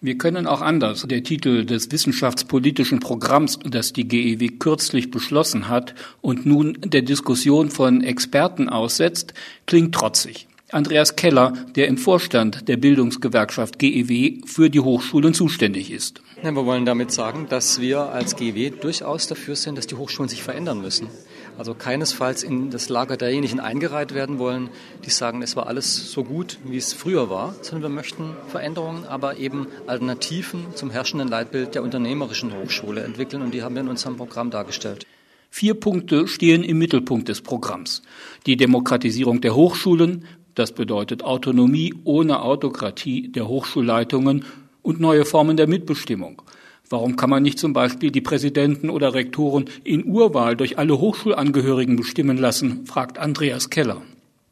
Wir können auch anders. Der Titel des wissenschaftspolitischen Programms, das die GEW kürzlich beschlossen hat und nun der Diskussion von Experten aussetzt, klingt trotzig. Andreas Keller, der im Vorstand der Bildungsgewerkschaft GEW für die Hochschulen zuständig ist. Wir wollen damit sagen, dass wir als GEW durchaus dafür sind, dass die Hochschulen sich verändern müssen. Also keinesfalls in das Lager derjenigen eingereiht werden wollen, die sagen, es war alles so gut, wie es früher war, sondern wir möchten Veränderungen, aber eben Alternativen zum herrschenden Leitbild der unternehmerischen Hochschule entwickeln und die haben wir in unserem Programm dargestellt. 4 Punkte stehen im Mittelpunkt des Programms. Die Demokratisierung der Hochschulen, das bedeutet Autonomie ohne Autokratie der Hochschulleitungen und neue Formen der Mitbestimmung. Warum kann man nicht zum Beispiel die Präsidenten oder Rektoren in Urwahl durch alle Hochschulangehörigen bestimmen lassen, fragt Andreas Keller.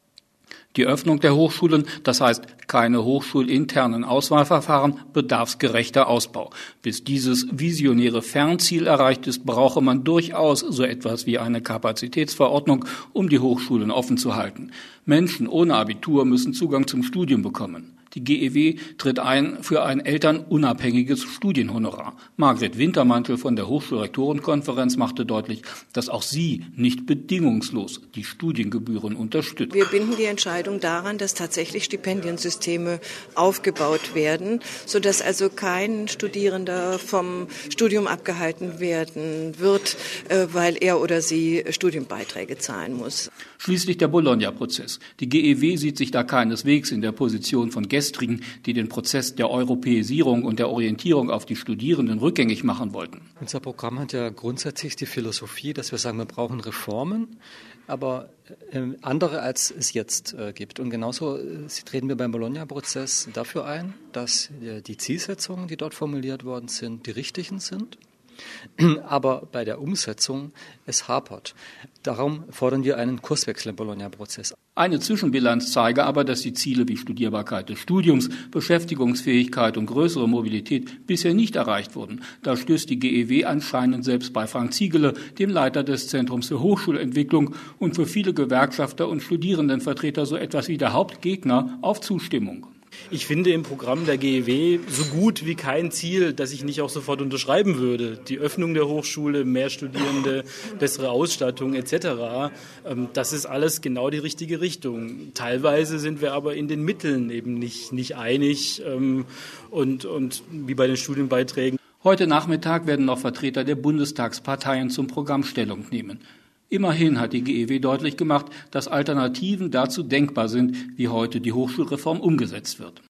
Die Öffnung der Hochschulen, das heißt keine hochschulinternen Auswahlverfahren, bedarfsgerechter Ausbau. Bis dieses visionäre Fernziel erreicht ist, brauche man durchaus so etwas wie eine Kapazitätsverordnung, um die Hochschulen offen zu halten. Menschen ohne Abitur müssen Zugang zum Studium bekommen. Die GEW tritt ein für ein elternunabhängiges Studienhonorar. Margret Wintermantel von der Hochschulrektorenkonferenz machte deutlich, dass auch sie nicht bedingungslos die Studiengebühren unterstützt. Wir binden die Entscheidung daran, dass tatsächlich Stipendiensysteme aufgebaut werden, sodass also kein Studierender vom Studium abgehalten werden wird, weil er oder sie Studienbeiträge zahlen muss. Schließlich der Bologna-Prozess. Die GEW sieht sich da keineswegs in der Position von Gestrigen, die den Prozess der Europäisierung und der Orientierung auf die Studierenden rückgängig machen wollten. Unser Programm hat ja grundsätzlich die Philosophie, dass wir sagen, wir brauchen Reformen, aber andere als es jetzt gibt. Und genauso treten wir beim Bologna-Prozess dafür ein, dass die Zielsetzungen, die dort formuliert worden sind, die richtigen sind. Aber bei der Umsetzung es hapert. Darum fordern wir einen Kurswechsel im Bologna-Prozess. Eine Zwischenbilanz zeige aber, dass die Ziele wie Studierbarkeit des Studiums, Beschäftigungsfähigkeit und größere Mobilität bisher nicht erreicht wurden. Da stößt die GEW anscheinend selbst bei Frank Ziegele, dem Leiter des Zentrums für Hochschulentwicklung und für viele Gewerkschafter und Studierendenvertreter so etwas wie der Hauptgegner auf Zustimmung. Ich finde im Programm der GEW so gut wie kein Ziel, das ich nicht auch sofort unterschreiben würde. Die Öffnung der Hochschule, mehr Studierende, bessere Ausstattung etc. Das ist alles genau die richtige Richtung. Teilweise sind wir aber in den Mitteln eben nicht einig und wie bei den Studienbeiträgen. Heute Nachmittag werden noch Vertreter der Bundestagsparteien zum Programm Stellung nehmen. Immerhin hat die GEW deutlich gemacht, dass Alternativen dazu denkbar sind, wie heute die Hochschulreform umgesetzt wird.